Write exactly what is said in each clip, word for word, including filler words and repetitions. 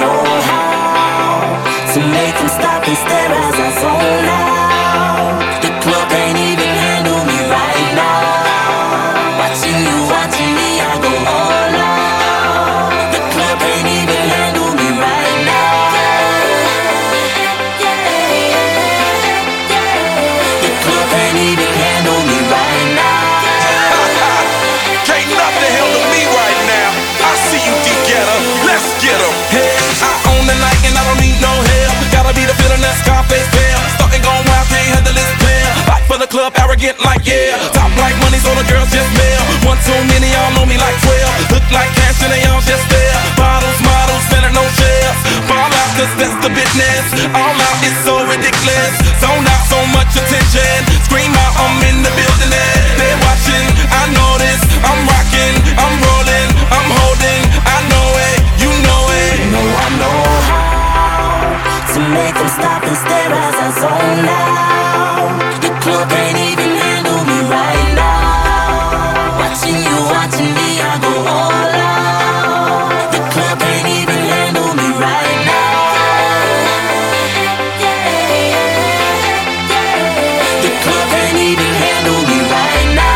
know how to make them stop and stare as I zone out. The club can't even handle me right now. Watching you, watching me, I go all out. The club can't even handle me right now. The club can't even handle me right now. Can't nothing handle me right now. I see you, D-Getter. Let's get 'em. Hey, I own the night and I don't need no help. Gotta be the feeling that Scarface feel. Starting going wild, can't handle this pair. Fight for the club, arrogant like yeah. Top like money, so the girls just mail. One too many, y'all know me like twelve. Look like cash and they all just there. Bottles, models, selling no shares. Fall out, cause that's the business. All out is so ridiculous. Zone out, so much attention. Scream out, I'm in the building. They're watching, I know this. I'm rocking, I'm rolling, I'm holding. I know it, you know it. You know I know how to make them stop and stare as I zone out. The club can't even handle me right now. Watching you, watching me, I go all out. The club can't even handle me right now. The club can't even handle me right now.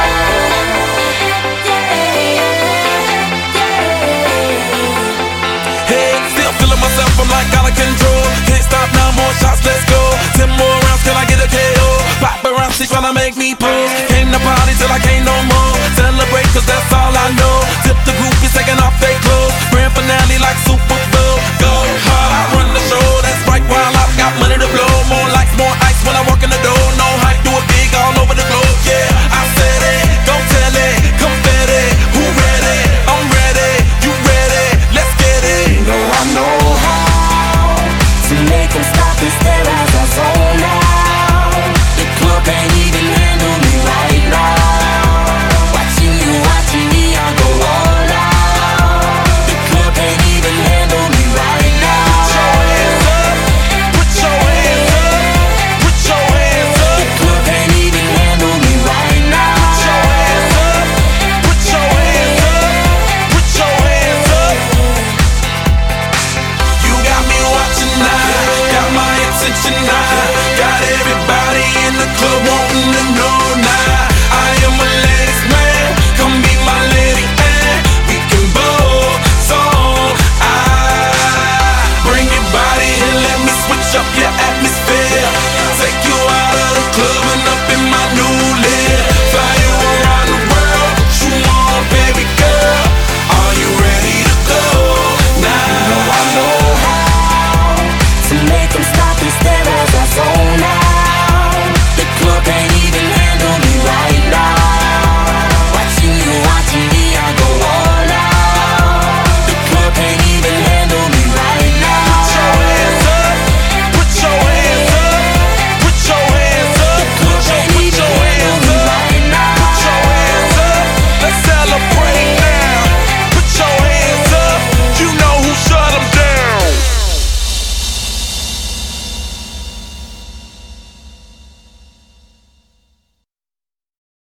Hey, still feeling myself, I'm like out of control. Can't stop now, more shots, let's go. Ten more rounds, can I get a K O? Paparazzi tryna make me pose. Came to party till I can't no more. Celebrate cause that's all I know. Tip the groupies taking off their clothes. Grand finale like Super Bowl. Go hard, I run the show. That's right, while I've got money to blow. More lights, more ice when I walk in the door. No hype, do it big all over the globe. Yeah, I said it, go tell it, confetti. Who ready? I'm ready, you ready? Let's get it. You know I know how to make them stop and stare as I zone out. The club can't even handle me right now. Watching you, watching me, I go all out. The club can't even handle me right now. Put your hands up, put your hands up, The club can't even handle me right now. put your hands up, put your hands up, put your hands up. You got me watching now, got my attention now, got everybody in the club wanting to know now. I am a ladies man, come be my lady and we can both song. I bring your body and let me switch up, yeah.